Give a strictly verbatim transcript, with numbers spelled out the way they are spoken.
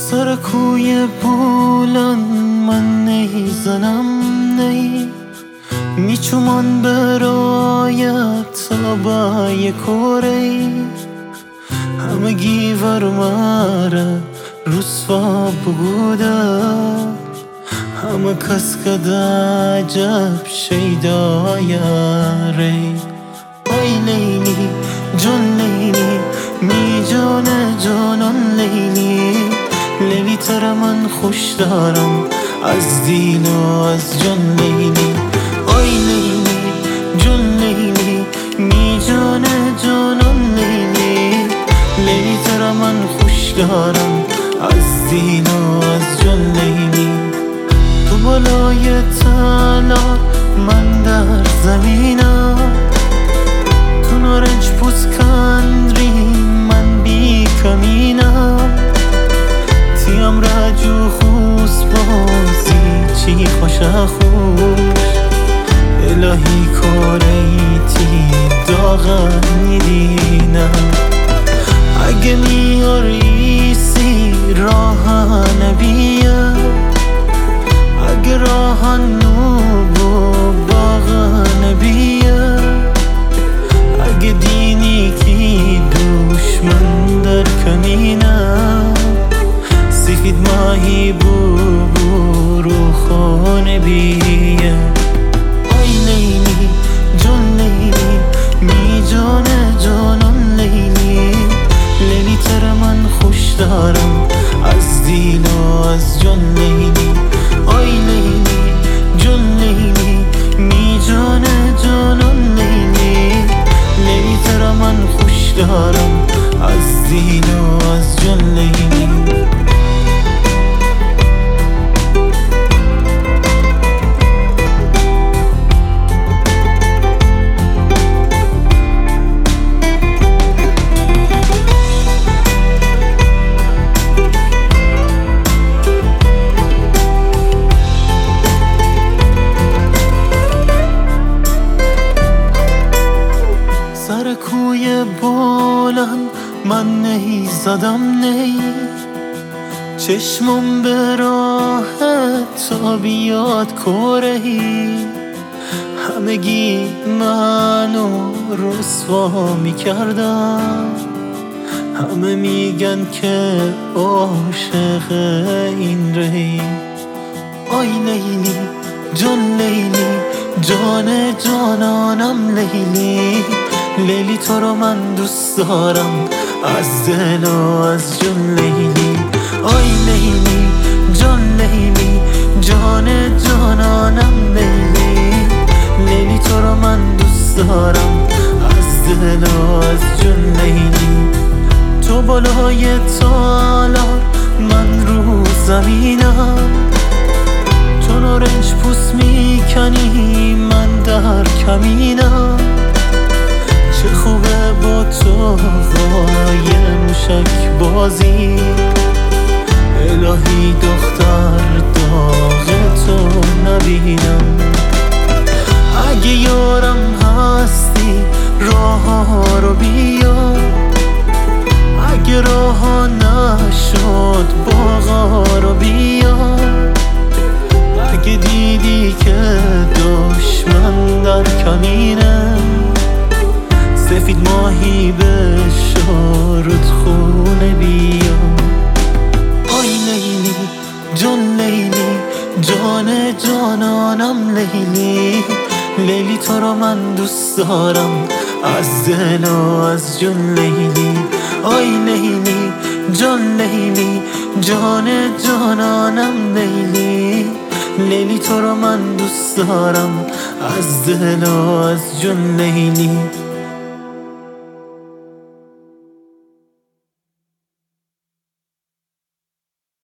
سر کوی بلند من نیزنم نی میچومان برایت تا بای کوری همه گیور ماره رسوا بوده همه کس که عجب شیدای ری ای لیلی جان لیلی می جان جانان لیلی لیلی تر من خوش دارم از دین و از جان لیلی ای لیلی جان لیلی می جان جانان لیلی لیلی تر من خوش دارم از دین و از جان لیلی تو بالای تالار من در زمینم تو نارنج پوست کندری من بی کمینم تیم رجو خوست بازی چی خوشه خوش الهی کاریتی داغنی دینم اگه میاریسی راه نبیه اگه راه نوب و باغ نبیه اگه دینی کی دشمن در کمینم سفید ماهی بو بو رو خانه بیه ای لیلی جان لیلی می جان جانان لیلی لیلی تر من خوش دارم از دین و از جان لیلی ای لیلی جان لیلی می جان جانان لیلی لیلی تر من خوش دارم از دین و از جان لیلی سر کوی بلند من نی زدم نی چشمم به راه تا بیاد کرهی همگی منو رسوا میکردن همه میگن که عاشق این ری ای لیلی جان لیلی جان جانانم لیلی لیلی تو رو من دوست دارم از دل و از جان لیلی ای لیلی جان لیلی جان جانانم لیلی لیلی تو رو من دوست دارم از دل و از جان لیلی تو بالای تالار من رو زمینم تو نارنج پوست میکنی من در کمینم چه خوبه با تو غای موشک بازی الهی دختر داغ تو نبینم اگه یارم هستی راه رو بیا اگه راه نشد باغا رو بیا اگه دیدی که دشمن در کمینه سفید ماهی به شارت خونه بیا ای لیلی جان لیلی جان جانانم لیلی لیلی تو رو من دوست دارم از دل و از جان لیلی ای لیلی جان لیلی جان جانانم لیلی لیلی تو رو من دوست دارم از دل و از جان لیلی